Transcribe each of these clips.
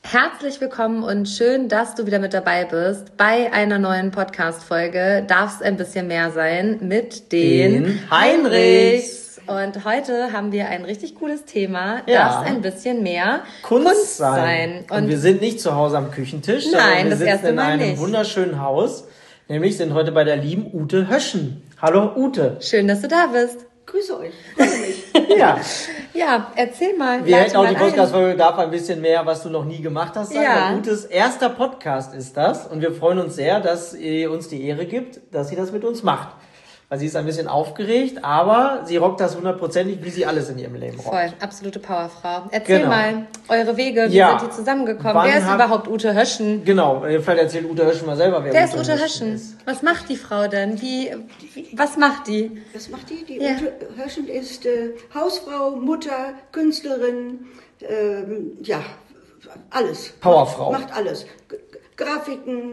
Herzlich willkommen und schön, dass du wieder mit dabei bist bei einer neuen Podcast-Folge. Darf es ein bisschen mehr sein mit den Heinrichs. Und heute haben wir ein richtig cooles Thema. Ja. Darf es ein bisschen mehr Kunst sein. Und wir sind nicht zu Hause am Küchentisch, nein, sondern wir das sitzen erste in Mal einem nicht. wunderschönen Haus. Nämlich sind heute bei der lieben Ute Höschen. Hallo Ute. Schön, dass du da bist. Grüße euch, freue mich. Ja, Ja, erzähl mal. wir leite hätten auch mal die ein. Podcast-Folge darf ein bisschen mehr, was du noch nie gemacht hast, sein. Ja. Weil Utes erster Podcast ist das. Und wir freuen uns sehr, dass ihr uns die Ehre gibt, dass sie das mit uns macht. Weil sie ist ein bisschen aufgeregt, aber sie rockt das 100%ig, wie sie alles in ihrem Leben rockt. Voll, absolute Powerfrau. Erzähl Genau. mal eure Wege, wie Ja. sind die zusammengekommen? Wann Wer ist hat- überhaupt Ute Höschen? Genau, vielleicht erzählt Ute Höschen mal selber, Wer ist Ute Höschen? Was macht die Frau denn? Was macht die? Was macht die? Die Ja. Ute Höschen ist Hausfrau, Mutter, Künstlerin, ja, alles. Powerfrau. Macht alles. Grafiken,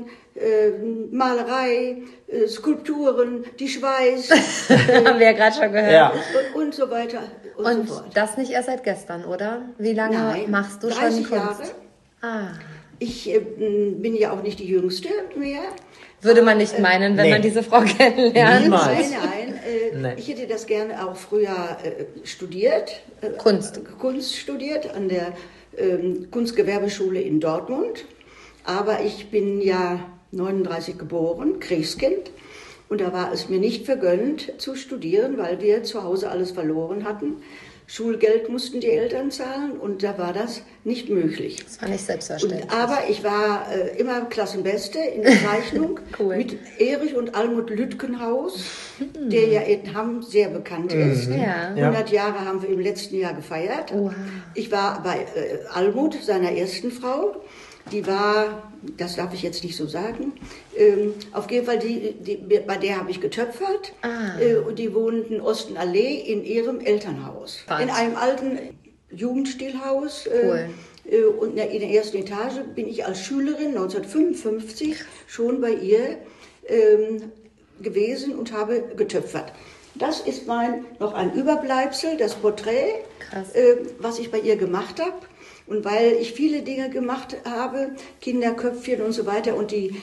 Malerei, Skulpturen, die schweißt Haben wir ja gerade schon gehört. Ja. und so weiter und, Und so fort. das nicht erst seit gestern, oder? Wie lange Nein, machst du schon 30 Kunst? Jahre. Ah. Ich bin ja auch nicht die Jüngste mehr. Würde man nicht meinen, wenn nee. man diese Frau kennenlernt. Niemals. Nein. Nee. Ich hätte das gerne auch früher studiert. Kunst. Kunst studiert an der Kunstgewerbeschule in Dortmund. Aber ich bin ja 39 geboren, Kriegskind. Und da war es mir nicht vergönnt zu studieren, weil wir zu Hause alles verloren hatten. Schulgeld mussten die Eltern zahlen und da war das nicht möglich. Das war nicht selbstverständlich. Aber ich war immer Klassenbeste in der Zeichnung Cool. mit Erich und Almut Lütkenhaus, der ja in Hamm sehr bekannt ist. Ja. 100 Jahre haben wir im letzten Jahr gefeiert. Wow. Ich war bei Almut, seiner ersten Frau. Die war, das darf ich jetzt nicht so sagen, auf jeden Fall, bei der habe ich getöpfert. Und die wohnten Ostenallee in ihrem Elternhaus. Was? In einem alten Jugendstilhaus. Cool. Und in der ersten Etage bin ich als Schülerin 1955 schon bei ihr gewesen und habe getöpfert. Das ist noch ein Überbleibsel, das Porträt, Krass. was ich bei ihr gemacht habe. Und weil ich viele Dinge gemacht habe, Kinderköpfchen und so weiter, und die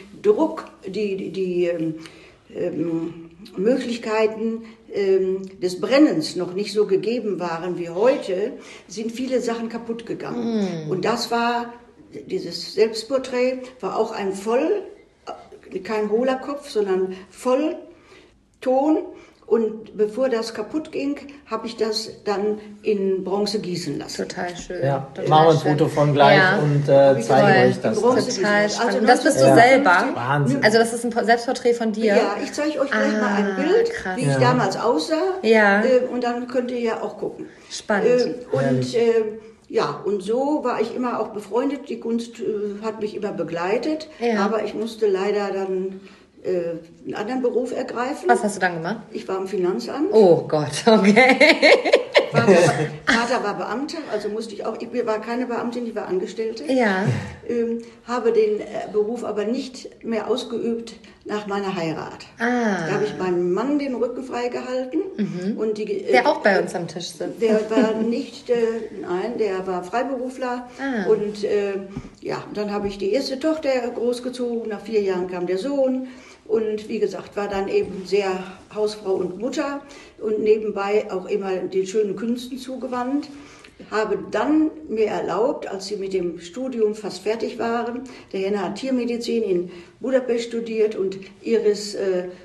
Möglichkeiten des Brennens noch nicht so gegeben waren wie heute, sind viele Sachen kaputt gegangen. Und dieses Selbstporträt war auch kein hohler Kopf, sondern Vollton. Und bevor das kaputt ging, habe ich das dann in Bronze gießen lassen. Total schön. Ja, Total machen wir ein schön. Foto von gleich Ja. und Toll. zeigen euch das. In Bronze dann. gießen Total lassen. spannend. Also Das bist du 1955. selber? Wahnsinn. Also das ist ein Selbstporträt von dir? Ja, ich zeige euch gleich mal ein Bild, krass. wie ich Ja. damals aussah. Ja. Und dann könnt ihr ja auch gucken. Spannend. Und so war ich immer auch befreundet. Die Kunst hat mich immer begleitet. Ja. Aber ich musste leider dann einen anderen Beruf ergreifen. Was hast du dann gemacht? Ich war im Finanzamt. Oh Gott, okay. Vater war Beamter, also musste ich auch. Ich war keine Beamtin, ich war Angestellte. Ja. Habe den Beruf aber nicht mehr ausgeübt nach meiner Heirat. Da habe ich meinem Mann den Rücken freigehalten. Und Der auch bei uns am Tisch sitzt. der war nicht, nein, der war Freiberufler. Und dann habe ich die erste Tochter großgezogen. Nach 4 Jahren kam der Sohn. Und wie gesagt, war dann eben sehr Hausfrau und Mutter und nebenbei auch immer den schönen Künsten zugewandt. Habe dann mir erlaubt, als sie mit dem Studium fast fertig waren, der Jena hat Tiermedizin in Budapest studiert und Iris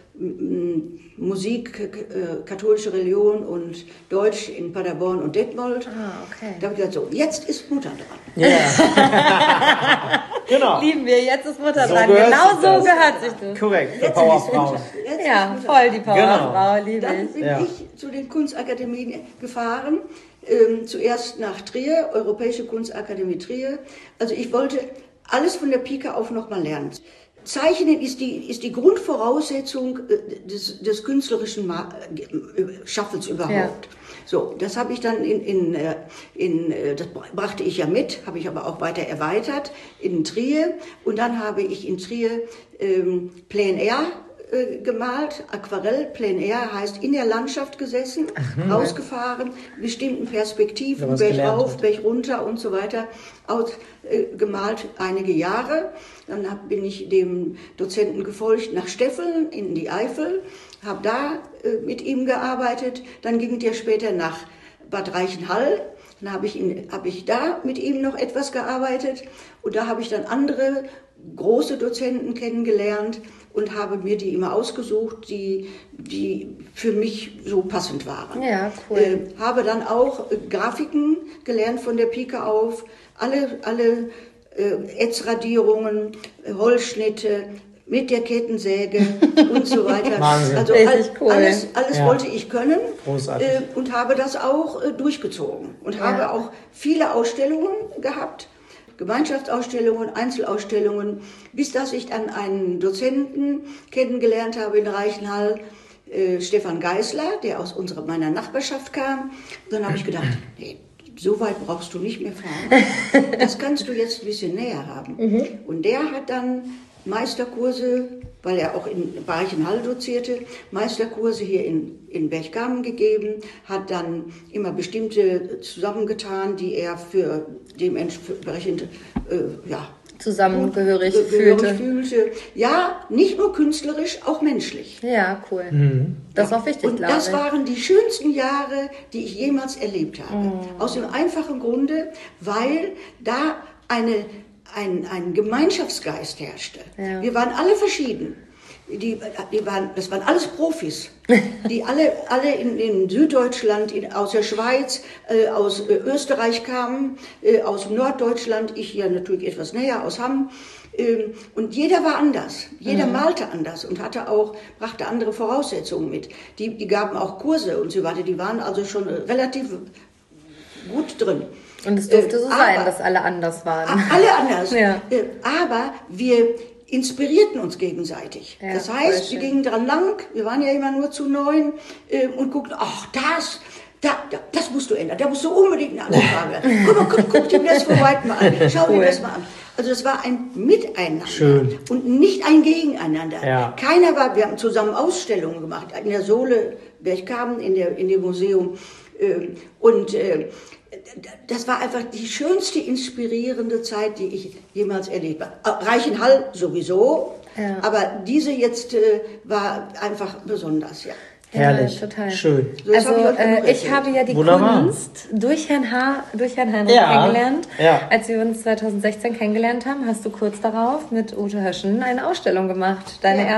Musik, katholische Religion und Deutsch in Paderborn und Detmold. Okay. Da habe ich gesagt, so, jetzt ist Mutter dran. Ja. Genau. Lieben wir, jetzt ist Mutter So dran. gehört Genau sich so das. gehört sich das. Korrekt, für Jetzt Powerfrauen. ist Mutter Ja, dran. voll die Powerfrau, Genau. liebe Dann ich. bin Ja. ich zu den Kunstakademien gefahren, zuerst nach Trier, Europäische Kunstakademie Trier. Also ich wollte alles von der Pike auf nochmal lernen. Zeichnen ist die Grundvoraussetzung des künstlerischen Schaffens überhaupt. Ja. So, das habe ich dann das brachte ich ja mit, habe ich aber auch weiter erweitert in Trier. Und dann habe ich in Trier Plein Air gemalt, Aquarell, Plein Air, heißt in der Landschaft gesessen, rausgefahren, bestimmten Perspektiven, Berg rauf, Berg runter und so weiter, gemalt einige Jahre. Dann bin ich dem Dozenten gefolgt nach Steffeln in die Eifel, habe da mit ihm gearbeitet. Dann ging der später nach Bad Reichenhall. Dann habe ich da mit ihm noch etwas gearbeitet und da habe ich dann andere große Dozenten kennengelernt und habe mir die immer ausgesucht, die für mich so passend waren. Ja, cool. Habe dann auch Grafiken gelernt von der Pike auf, alle Ätzradierungen, Holzschnitte, mit der Kettensäge und so weiter. Wahnsinn. Also cool. alles wollte ich können. Großartig. Und habe das auch durchgezogen und habe auch viele Ausstellungen gehabt, Gemeinschaftsausstellungen, Einzelausstellungen, bis dass ich dann einen Dozenten kennengelernt habe in Reichenhall, Stefan Geisler, der aus meiner Nachbarschaft kam. Und dann habe ich gedacht, nee, so weit brauchst du nicht mehr fahren. Das kannst du jetzt ein bisschen näher haben. Und der hat dann Meisterkurse, weil er auch in Reichenhall dozierte, Meisterkurse hier in Berchtesgaden gegeben, hat dann immer bestimmte zusammengetan, die er für dementsprechend zusammengehörig fühlte. Ja, nicht nur künstlerisch, auch menschlich. Ja, cool. Das war wichtig, und das waren die schönsten Jahre, die ich jemals erlebt habe. Aus dem einfachen Grunde, weil da ein Gemeinschaftsgeist herrschte. Ja. Wir waren alle verschieden. Das waren alles Profis, die alle in Süddeutschland, aus der Schweiz, aus Österreich kamen, aus Norddeutschland, ich ja natürlich etwas näher, aus Hamm. Und jeder war anders, jeder malte anders und brachte andere Voraussetzungen mit. Die gaben auch Kurse und so weiter, die waren also schon relativ gut drin. Und es durfte so sein, dass alle anders waren. Alle anders. Ja. Aber wir inspirierten uns gegenseitig. Ja, das heißt, wir gingen dran lang, wir waren ja immer nur zu 9 und guckten, ach, das musst du ändern, da musst du unbedingt eine Anfrage. Guck dir das von weitem mal an, schau dir das mal an. Also das war ein Miteinander. Schön. Und nicht ein Gegeneinander. Ja. Wir haben zusammen Ausstellungen gemacht, in der Sohle Berchtesgaden, in dem Museum. Das war einfach die schönste, inspirierende Zeit, die ich jemals erlebt habe. Reichenhall sowieso, aber diese jetzt war einfach besonders, ja. Herrlich, ja, total. Schön. So, also ich habe ja die Kunst durch Herrn Heinrich kennengelernt. Ja. Als wir uns 2016 kennengelernt haben, hast du kurz darauf mit Ute Höschen eine Ausstellung gemacht.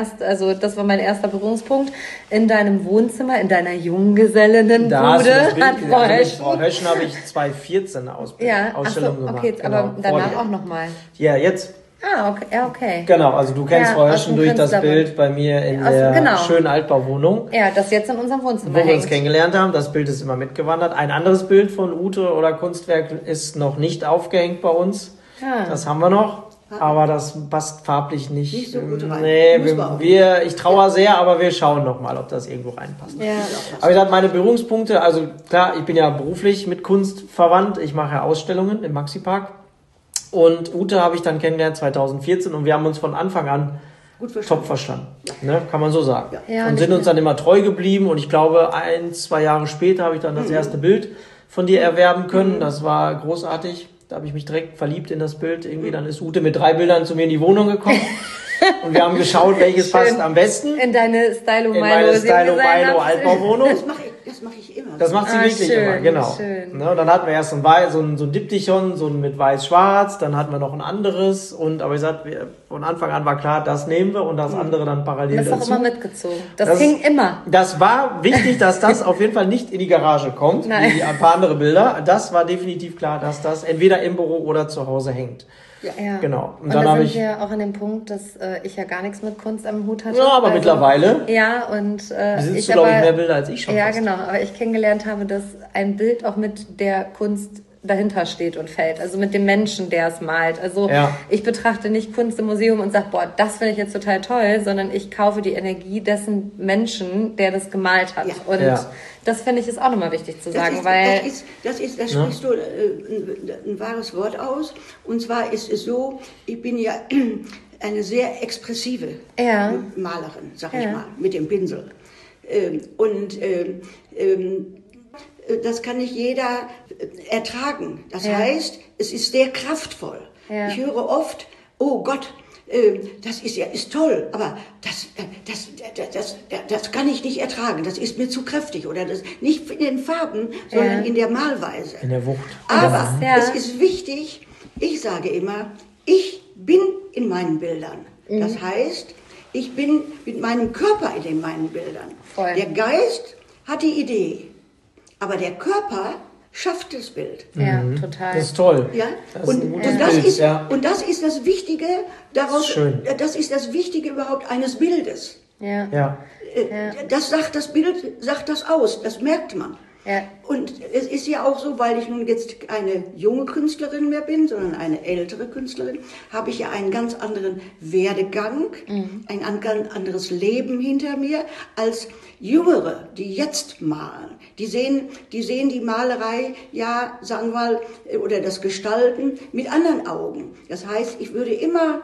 Das war mein erster Berührungspunkt in deinem Wohnzimmer, in deiner Junggesellinnenbude. Mit Frau Höschen habe ich 2014 eine Ausstellung gemacht. Okay, genau, aber danach auch nochmal. Ja, jetzt. Ah, okay. Ja, okay. Genau, also du kennst Frau Höschen durch das Bild bei mir in der schönen Altbauwohnung. Ja, das jetzt in unserem Wohnzimmer Wo wir uns kennengelernt haben. Das Bild ist immer mitgewandert. Ein anderes Bild von Ute oder Kunstwerk ist noch nicht aufgehängt bei uns. Ja. Das haben wir noch. Aber das passt farblich nicht. Nicht so gut rein. Nee, ich trauere sehr, aber wir schauen noch mal, ob das irgendwo reinpasst. Ja. Aber ich sage, meine Berührungspunkte, also klar, ich bin ja beruflich mit Kunst verwandt. Ich mache ja Ausstellungen im Maxi-Park. Und Ute habe ich dann kennengelernt 2014 und wir haben uns von Anfang an top verstanden. Ja. Ne? Kann man so sagen. Ja, und sind uns dann immer treu geblieben und ich glaube, 1-2 Jahre später habe ich dann das erste Bild von dir erwerben können. Das war großartig. Da habe ich mich direkt verliebt in das Bild. Irgendwie dann ist Ute mit 3 Bildern zu mir in die Wohnung gekommen. Und wir haben geschaut, welches passt am besten. In deine Stylo Milo Altbauwohnung. Das mache ich immer. Das macht sie wirklich immer, genau. Schön. Ne, dann hatten wir erst so ein Diptychon, so ein mit weiß-schwarz, dann hatten wir noch ein anderes. Aber ich sag, von Anfang an war klar, das nehmen wir und das andere dann parallel dazu. Das ist auch immer mitgezogen. Das ging immer. Das war wichtig, dass das auf jeden Fall nicht in die Garage kommt, wie ein paar andere Bilder. Das war definitiv klar, dass das entweder im Büro oder zu Hause hängt. Ja. Genau. Und dann da sind wir auch an dem Punkt, dass ich ja gar nichts mit Kunst am Hut hatte. Ja, aber mittlerweile. Ja, und besitzt du, glaube ich, mehr Bilder als ich schon. Ja, genau. Aber ich kennengelernt habe, dass ein Bild auch mit der Kunst dahinter steht und fällt. Also mit dem Menschen, der es malt. Also ich betrachte nicht Kunst im Museum und sage, boah, das finde ich jetzt total toll, sondern ich kaufe die Energie dessen Menschen, der das gemalt hat. Ja. Und das finde ich ist auch nochmal wichtig zu sagen, weil... Da sprichst du ein wahres Wort aus. Und zwar ist es so, ich bin ja eine sehr expressive Malerin, sag ich mal, mit dem Pinsel. Das kann nicht jeder ertragen. Das heißt, es ist sehr kraftvoll. Ja. Ich höre oft, oh Gott, das ist toll, aber das kann ich nicht ertragen. Das ist mir zu kräftig oder das nicht in den Farben, sondern in der Malweise. In der Wucht. Aber es ist wichtig. Ich sage immer, ich bin in meinen Bildern. Das heißt, ich bin mit meinem Körper in meinen Bildern. Voll. Der Geist hat die Idee, aber der Körper schafft das Bild. Ja, total. Das ist toll. Ja? Das ist ein gutes Bild. Und das ist das Wichtige daraus. Das ist das Wichtige überhaupt eines Bildes. Ja. Das sagt das Bild, sagt das aus. Das merkt man. Ja. Und es ist ja auch so, weil ich nun jetzt keine junge Künstlerin mehr bin, sondern eine ältere Künstlerin, habe ich ja einen ganz anderen Werdegang, ein ganz anderes Leben hinter mir als Jüngere, die jetzt malen. Die sehen die Malerei, ja, sagen wir mal, oder das Gestalten mit anderen Augen. Das heißt, ich würde immer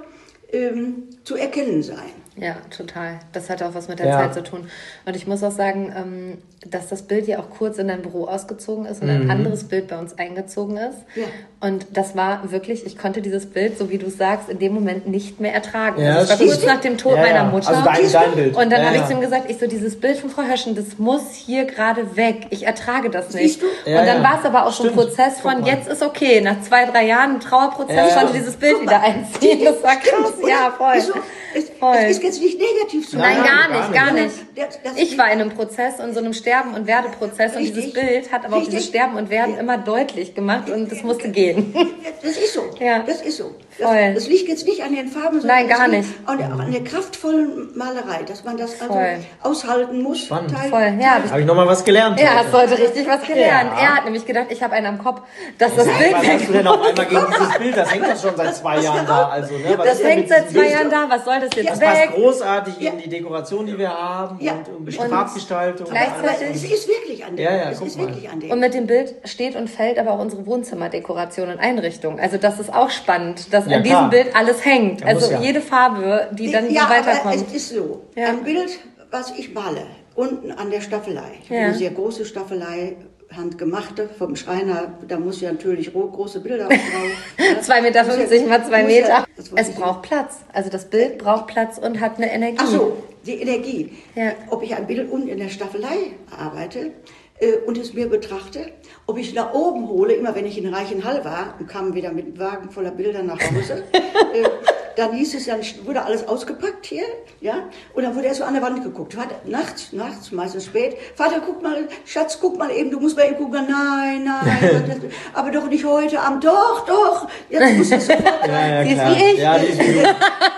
zu erkennen sein. Ja, total. Das hat auch was mit der Zeit zu tun. Und ich muss auch sagen, dass das Bild ja auch kurz in dein Büro ausgezogen ist und ein anderes Bild bei uns eingezogen ist. Ja. Und das war wirklich, ich konnte dieses Bild, so wie du sagst, in dem Moment nicht mehr ertragen. Ja, also es war kurz nach dem Tod meiner Mutter. Also dein Bild. Und dann habe ich zu ihm gesagt, dieses Bild von Frau Höschen, das muss hier gerade weg. Ich ertrage das nicht. Ja, und dann war es aber auch so ein Prozess von, jetzt ist okay. Nach 2-3 Jahren, ein Trauerprozess, konnte dieses Bild wieder einziehen. Das war krass. Ja, voll. Es ist jetzt nicht negativ zu Nein, gar nicht. Ich war in einem Prozess, in so einem Sterben- und Werdeprozess und dieses Bild hat aber auch dieses Sterben und Werden immer deutlich gemacht und das musste gehen. Das ist so. Ja. Das ist so. Das liegt jetzt nicht an den Farben, sondern gar nicht. An der kraftvollen Malerei, dass man das also aushalten muss. Spannend. Habe ich nochmal was gelernt. Ja, hast heute richtig was gelernt. Ja. Er hat nämlich gedacht, ich habe einen am Kopf, dass das Bild was hast du denn auf einmal gegen dieses Bild? Das hängt doch schon seit 2 Jahren da. Also, ne? Das hängt seit 2 Jahren da. Was soll das jetzt das passt großartig in die Dekoration, die wir haben und Farbgestaltung. Gleichzeitig. Es ist wirklich an dem. Es ist wirklich an dem. Und mit dem Bild steht und fällt aber auch unsere Wohnzimmerdekoration und Einrichtung. Also das ist auch spannend, dass an diesem Bild alles hängt. Also jede Farbe, die dann weiterkommt. Aber es ist so. Ein Bild, was ich male, unten an der Staffelei. Ich habe eine sehr große Staffelei, handgemachte vom Schreiner, da muss ja natürlich große Bilder drauf. 2,50 Meter mal 2 Meter. Es braucht Platz. Also das Bild braucht Platz und hat eine Energie. Ach so, die Energie. Ja. Ob ich ein Bild unten in der Staffelei arbeite und es mir betrachte, ob ich da oben hole, immer wenn ich in Reichenhall war und kam wieder mit einem Wagen voller Bilder nach Hause, dann hieß es, dann wurde alles ausgepackt hier, ja, und dann wurde erst so an der Wand geguckt. Nachts, meistens spät. Vater, guck mal, Schatz, guck mal eben, du musst mal eben gucken. Nein, aber doch nicht heute Abend. Doch, jetzt muss es sofort sein. Sie ist wie ich. Ja, die ist wie du.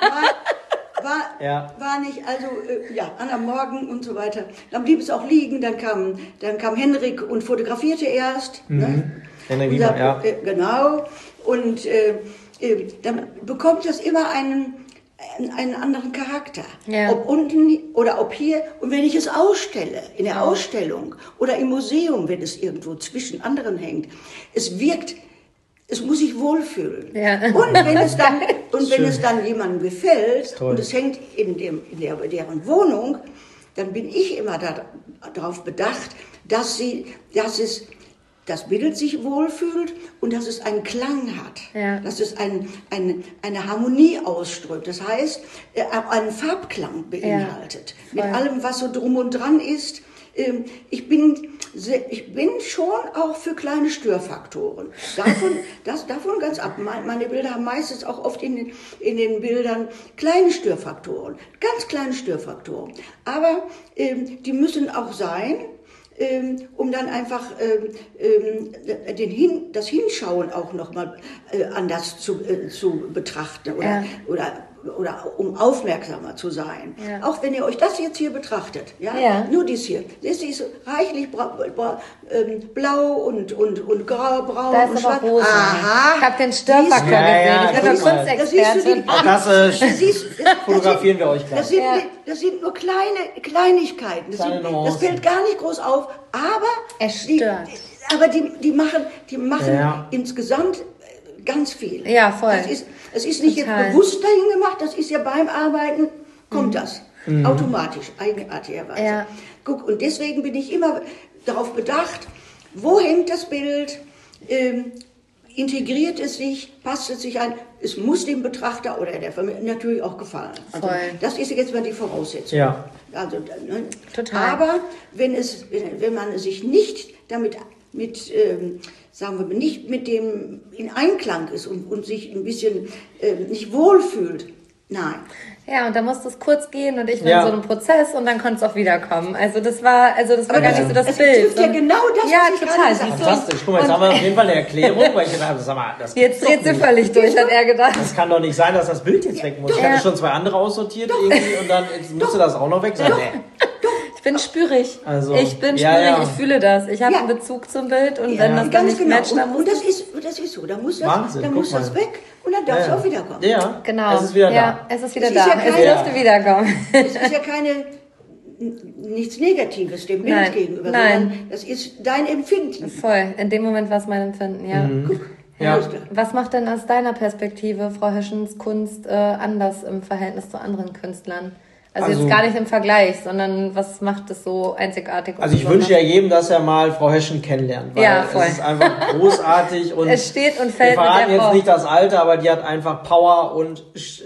War nicht, also, am Morgen und so weiter. Dann blieb es auch liegen, dann kam Henrik und fotografierte erst. Ne? Henrik Wiener, genau. Und dann bekommt das immer einen anderen Charakter. Ja. Ob unten oder ob hier. Und wenn ich es ausstelle, in der Ausstellung oder im Museum, wenn es irgendwo zwischen anderen hängt, es muss sich wohlfühlen. Ja. Und wenn es dann jemandem gefällt und es hängt in deren Wohnung, dann bin ich immer darauf bedacht, dass das Bild sich wohlfühlt und dass es einen Klang hat, dass es eine Harmonie ausströmt. Das heißt, einen Farbklang beinhaltet. Mit allem, was so drum und dran ist. Ich bin schon auch für kleine Störfaktoren. Davon ganz ab. Meine Bilder haben meistens auch oft in den Bildern kleine Störfaktoren. Ganz kleine Störfaktoren. Aber die müssen auch sein, um dann einfach das Hinschauen auch nochmal anders zu betrachten oder um aufmerksamer zu sein. Ja. Auch wenn ihr euch das jetzt hier betrachtet, nur dies hier. Das ist reichlich blau und grau, braun da ist und schwarz. Rosa. Aha. Ich habe den Störfaktor gesehen. Ich bin Kunstexpertin. Das fotografieren wir euch gleich. Das sind nur Kleinigkeiten. Das fällt gar nicht groß auf, aber es stört. Die machen insgesamt ganz viel. Ja, voll. Es ist nicht jetzt bewusst dahin gemacht, das ist ja beim Arbeiten, kommt das. Automatisch, eigenartigerweise. Ja. Guck, und deswegen bin ich immer darauf bedacht, wo hängt das Bild, integriert es sich, passt es sich an, es muss dem Betrachter oder der Familie natürlich auch gefallen. Also, das ist jetzt mal die Voraussetzung. Ja. Also, total. Aber wenn man sich nicht damit sagen wir, nicht mit dem in Einklang ist und sich ein bisschen nicht wohlfühlt, nein. Ja, und da musste es kurz gehen und ich war in so einem Prozess und dann konnte es auch wiederkommen. Also das war gar nicht so das Bild. Das ist ja genau das, was ich total. Fantastisch. Guck mal, jetzt haben wir auf jeden Fall eine Erklärung, weil ich gedacht habe, sag mal, das jetzt dreht sie völlig durch, hat er gedacht. Das kann doch nicht sein, dass das Bild jetzt weg muss. Ich hatte schon 2 andere aussortiert irgendwie und dann jetzt musste das auch noch weg sein. Ich bin spürig. Also, ich fühle das. Ich habe einen Bezug zum Bild und wenn das dann nicht matcht, dann muss das ist so, dann muss das weg und dann darf es auch wiederkommen. Ja, genau. Es ist wieder da. Es ist wieder da. Es dürfte wiederkommen. Es ist ja nichts Negatives dem Bild gegenüber, sondern das ist dein Empfinden. Voll. In dem Moment war es mein Empfinden, ja. Guck. Ja. Was macht denn aus deiner Perspektive Frau Höschens Kunst anders im Verhältnis zu anderen Künstlern? Also jetzt gar nicht im Vergleich, sondern was macht es so einzigartig? Also ich wünsche ja jedem, dass er mal Frau Höschen kennenlernt, weil voll. es ist einfach großartig und es steht und fällt wir verraten mit der jetzt nicht das Alter, aber die hat einfach Power und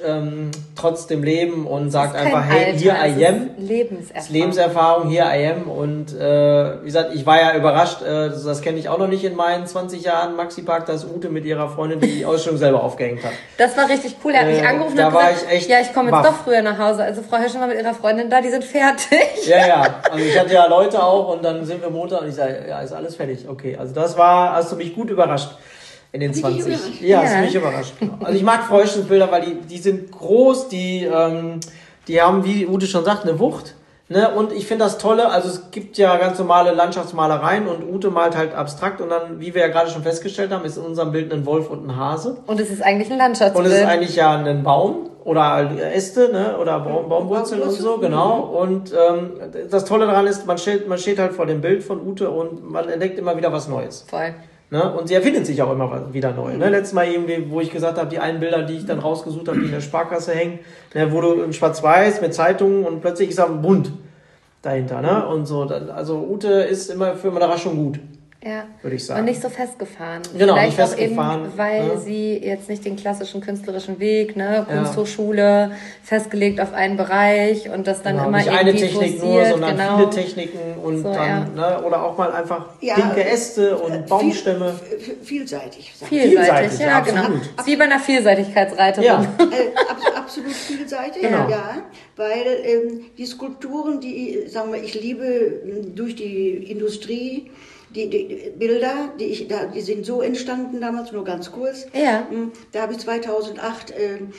trotzdem Leben und sagt einfach, hey, here I am. Lebenserfahrung, here I am und wie gesagt, ich war ja überrascht, das kenne ich auch noch nicht in meinen 20 Jahren Maxi-Park, dass Ute mit ihrer Freundin die Ausstellung selber aufgehängt hat. Das war richtig cool, er hat mich angerufen und gesagt, ich komme jetzt doch früher nach Hause, also Frau Höschen war mit ihrer Freundin da, die sind fertig. Ja, also ich hatte ja Leute auch und dann sind wir Montag und ich sage, ja, ist alles fertig, okay. Also hast du mich gut überrascht in den 20. Ja, hast du mich überrascht. Genau. Also ich mag Frau Höschens Bilder, weil die sind groß, die haben, wie Ute schon sagt, eine Wucht. Ne? Und ich finde das Tolle, also es gibt ja ganz normale Landschaftsmalereien und Ute malt halt abstrakt und dann, wie wir ja gerade schon festgestellt haben, ist in unserem Bild ein Wolf und ein Hase. Und es ist eigentlich ein Landschaftsbild. Und es ist eigentlich ja ein Baum oder Äste, ne? Oder Baumwurzeln und so, genau. Und das Tolle daran ist, man steht halt vor dem Bild von Ute und man entdeckt immer wieder was Neues. Voll. Ne? Und sie erfindet sich auch immer wieder neu. Ne? Letztes Mal irgendwie, wo ich gesagt habe, die einen Bilder, die ich dann rausgesucht habe, die in der Sparkasse hängen, ne? Wo du in Schwarz-Weiß mit Zeitungen und plötzlich ist da ein Bund dahinter. Ne? Und so. Also Ute ist immer für Überraschung gut. Ja, würde ich sagen. Und nicht so festgefahren. Genau, vielleicht nicht festgefahren. Auch eben, weil sie jetzt nicht den klassischen künstlerischen Weg, ne, Kunsthochschule, festgelegt auf einen Bereich und das dann immer nicht irgendwie eine Technik forciert, nur, sondern viele Techniken und so, dann, ne, oder auch mal einfach pinke Äste und Baumstämme. Vielseitig. Vielseitig, ja, genau. Wie bei einer Vielseitigkeitsreiterin. Ja. Absolut vielseitig, genau. Ja, weil die Skulpturen, sagen wir, ich liebe durch die Industrie, die Bilder, die sind so entstanden damals, nur ganz kurz. Ja. Da habe ich 2008,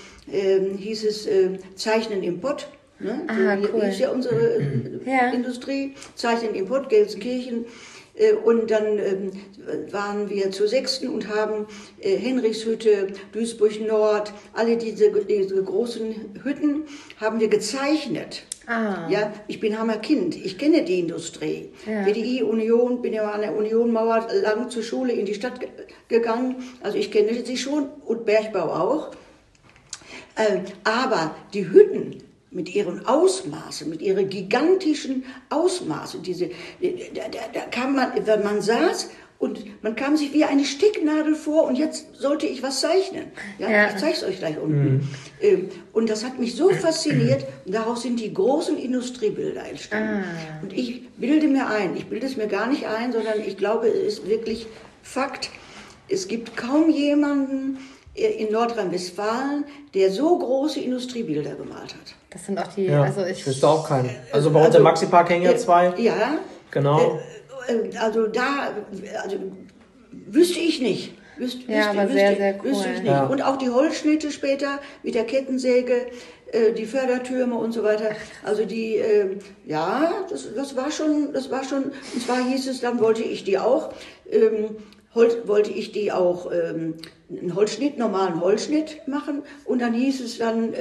hieß es Zeichnen im Pott. Ne? Cool. Hieß ja unsere Industrie. Zeichnen im Pott, Gelsenkirchen. Und dann waren wir zur 6. und haben Henrichshütte, Duisburg Nord, alle diese großen Hütten haben wir gezeichnet. Ja, ich bin Hammerkind, ich kenne die Industrie. WDI, Union, bin ja an der Unionmauer lang zur Schule in die Stadt gegangen, also ich kenne sie schon und Bergbau auch. Aber die Hütten mit ihren Ausmaßen, mit ihren gigantischen Ausmaßen, da kam man saß und man kam sich wie eine Stecknadel vor und jetzt sollte ich was zeichnen. Ja. Ich zeige es euch gleich unten. Und das hat mich so fasziniert und daraus sind die großen Industriebilder entstanden. Und ich bilde es mir gar nicht ein, sondern ich glaube, es ist wirklich Fakt. Es gibt kaum jemanden in Nordrhein-Westfalen, der so große Industriebilder gemalt hat. Das sind auch die, ich wüsste auch keinen. Also bei uns im Maxi-Park hängen ja 2. Ja. Genau. Also wüsste ich nicht. Wüsste ich nicht. Ja. Und auch die Holzschnitte später mit der Kettensäge, die Fördertürme und so weiter. Also das war schon, und zwar hieß es, dann wollte ich die auch einen Holzschnitt, normalen Holzschnitt machen und dann hieß es dann,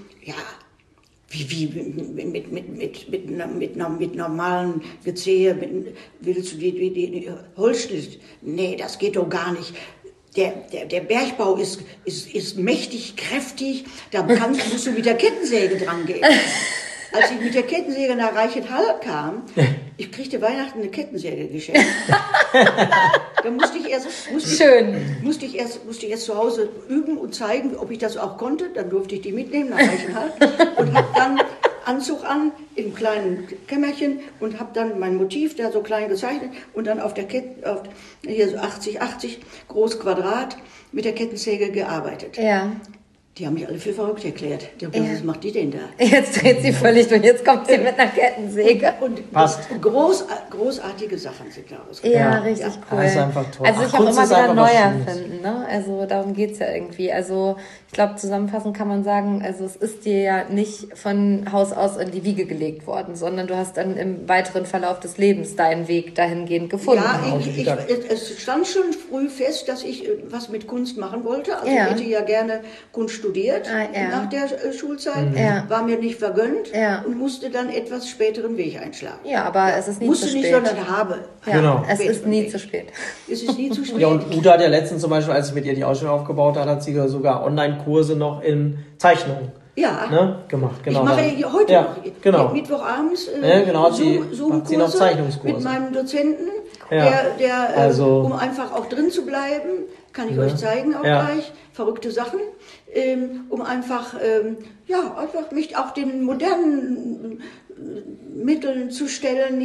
mit normalen Gezehe, willst du die Holzschnitt? Nee, das geht doch gar nicht. der Bergbau ist mächtig, kräftig, da musst du mit der Kettensäge dran gehen. Als ich mit der Kettensäge nach Reichenhall kam, ich kriegte Weihnachten eine Kettensäge geschenkt. Da musste ich erst zu Hause üben und zeigen, ob ich das auch konnte. Dann durfte ich die mitnehmen nach Reichenhall und habe dann Anzug an, im kleinen Kämmerchen und habe dann mein Motiv da so klein gezeichnet und dann auf der hier so 80 groß Quadrat mit der Kettensäge gearbeitet. Ja. Die haben mich alle für verrückt erklärt. Was macht die denn da? Jetzt dreht sie völlig durch. Jetzt kommt sie mit einer Kettensäge. Und großartige Sachen sind da rausgekommen. Ja, richtig cool. Das ist einfach toll. Also sich auch immer wieder neu erfinden. Ne? Also darum geht's ja irgendwie. Also ich glaube, zusammenfassend kann man sagen, also es ist dir ja nicht von Haus aus in die Wiege gelegt worden, sondern du hast dann im weiteren Verlauf des Lebens deinen Weg dahingehend gefunden. Ja, es stand schon früh fest, dass ich was mit Kunst machen wollte. Also ich hätte ja gerne Kunst studiert nach der Schulzeit, war mir nicht vergönnt und musste dann etwas späteren Weg einschlagen. Ja, aber es ist nie zu spät. Musste nicht, sondern habe. Ja, genau. Es ist nie zu spät. Es ist nie zu spät. Ja, und Ute hat ja letztens zum Beispiel, als ich mit ihr die Ausstellung aufgebaut habe, hat sie sogar Online-Kurse noch in Zeichnung gemacht. Genau, ich mache heute noch. Genau. Mittwochabends Zoom-Kurse noch Zeichnungskurse mit meinem Dozenten, um einfach auch drin zu bleiben, kann ich euch zeigen auch gleich, verrückte Sachen, um einfach, einfach mich auch den modernen Mitteln zu stellen,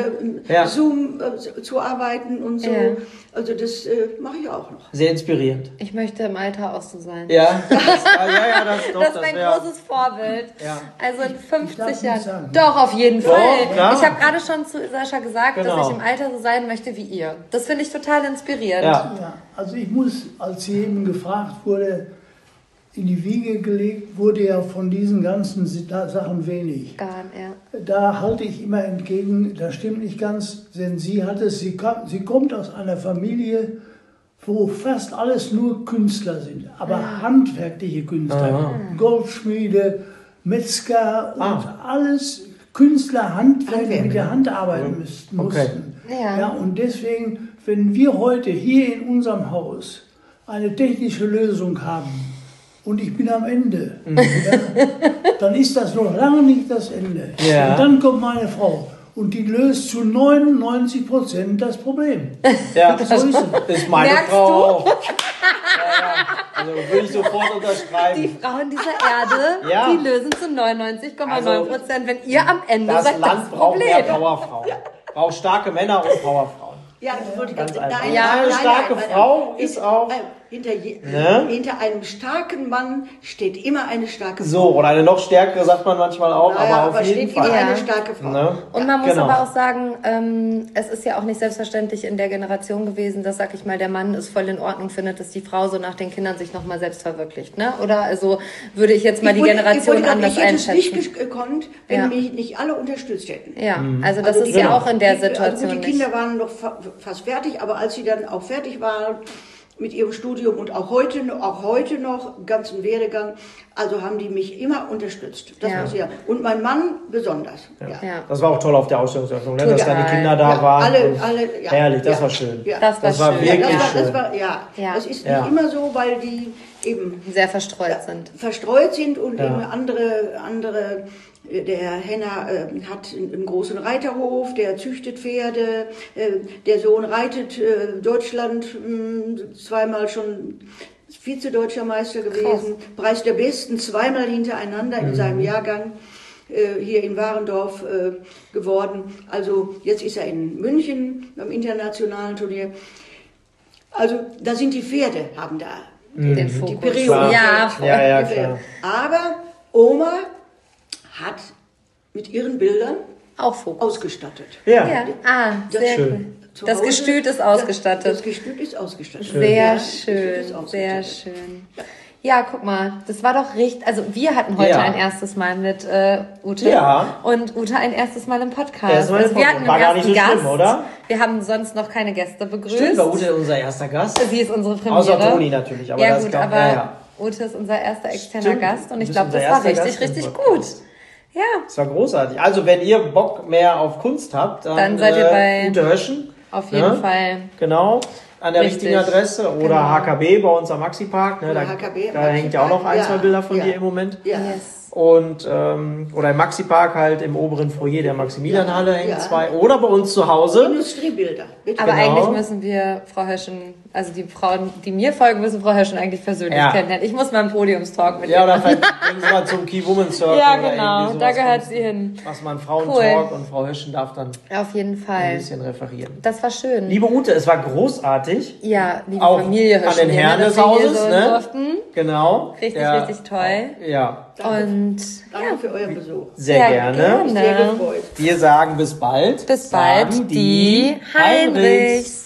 Zoom zu arbeiten und so. Ja. Also das mache ich auch noch. Sehr inspirierend. Ich möchte im Alter auch so sein. Ja, das ist mein großes Vorbild. Ja. Also in 50 Jahren. Doch, auf jeden Fall. Klar. Ich habe gerade schon zu Sascha gesagt, dass ich im Alter so sein möchte wie ihr. Das finde ich total inspirierend. Ja, also ich muss, als sie eben gefragt wurde, in die Wiege gelegt, wurde ja von diesen ganzen Sachen wenig. Da halte ich immer entgegen, das stimmt nicht ganz, denn sie kommt aus einer Familie, wo fast alles nur Künstler sind, aber handwerkliche Künstler, Goldschmiede, Metzger und alles Künstler, Handwerk, mit der Hand arbeiten mussten. Ja, und deswegen, wenn wir heute hier in unserem Haus eine technische Lösung haben, und ich bin am Ende, dann ist das noch lange nicht das Ende. Ja. Und dann kommt meine Frau und die löst zu 99% das Problem. Ja, so ist es. Das ist meine Frau auch. Also würde ich sofort unterschreiben. Die Frauen dieser Erde, die lösen zu 99,9%, wenn ihr am Ende seid. Das Land braucht mehr Powerfrauen. Braucht starke Männer und Powerfrauen. Ja, das wollte ich ganz einfach. Eine starke Frau ist auch... Hinter einem starken Mann steht immer eine starke Frau. So, oder eine noch stärkere, sagt man manchmal auch, aber auf jeden Fall. Immer eine starke Frau. Ne? Und man muss aber auch sagen, es ist ja auch nicht selbstverständlich in der Generation gewesen, dass, sag ich mal, der Mann es voll in Ordnung findet, dass die Frau so nach den Kindern sich nochmal selbst verwirklicht. Ne? Oder also würde ich jetzt mal die Generation anders einschätzen. Ich hätte es nicht gekonnt, wenn mich nicht alle unterstützt hätten. Ja, also das ist ja auch in der Situation nicht. Die Kinder waren noch fast fertig, aber als sie dann auch fertig waren, mit ihrem Studium und auch heute noch, ganzen Werdegang, also haben die mich immer unterstützt. Das muss und mein Mann besonders. Ja. Das war auch toll auf der Ausstellungseröffnung, dass da die Kinder da waren. Alle, herrlich, das war schön. Ja. Das war wirklich schön. Das ist nicht immer so, weil die eben sehr verstreut sind. Verstreut sind und eben andere der Henner hat einen großen Reiterhof, der züchtet Pferde, der Sohn reitet Deutschland, zweimal schon Vize-Deutscher Meister gewesen, Preis der Besten, zweimal hintereinander in seinem Jahrgang hier in Warendorf geworden. Also jetzt ist er in München beim internationalen Turnier. Also da sind die Pferde, haben da den Fokus. Die Periode. Ja, klar. Aber Oma hat mit ihren Bildern auch Fokus ausgestattet. Ja. Sehr schön. Das Gestüt ist ausgestattet. Das Gestüt ist ausgestattet. Sehr schön, sehr schön. Ja, guck mal, das war doch richtig. Also wir hatten heute ein erstes Mal mit Ute und Ute ein erstes Mal im Podcast. Also wir hatten war gar nicht so schlimm, oder? Wir haben sonst noch keine Gäste begrüßt. Stimmt, war Ute unser erster Gast. Sie ist unsere Premiere. Außer Toni natürlich. Aber ja gut, aber Ute ist unser erster externer Gast und ich glaube, das war richtig gut. Ja. Das war großartig. Also wenn ihr Bock mehr auf Kunst habt, dann seid ihr bei Ute Höschen. Auf jeden Fall. Genau. an der richtigen Adresse oder genau. HKB bei uns am Maxi-Park. Ne? Da hängt ja auch noch ein, zwei Bilder von dir im Moment. Ja. Yes. Und oder im Maxi-Park halt im oberen Foyer der Maximilianhalle hängen 2. Oder bei uns zu Hause. Industriebilder. Bitte. Aber eigentlich müssen wir Frau Höschen, also die Frauen, die mir folgen, müssen Frau Höschen eigentlich persönlich kennenlernen. Ich muss mal einen Podiumstalk mit ihr oder vielleicht bringen Sie mal zum Key Woman Circle. Ja, genau, da gehört sie hin. Was man Frauentalk und Frau Höschen darf dann auf jeden Fall ein bisschen referieren. Das war schön. Liebe Ute, es war großartig. Ja, liebe auch Familie Höschen. An den Herren des Hauses, so ne? Durften. Genau. Richtig toll. Ja. Danke für euren Besuch. Sehr gerne. Sehr gefreut. Wir sagen bis bald. Bis bald, die Heinrichs.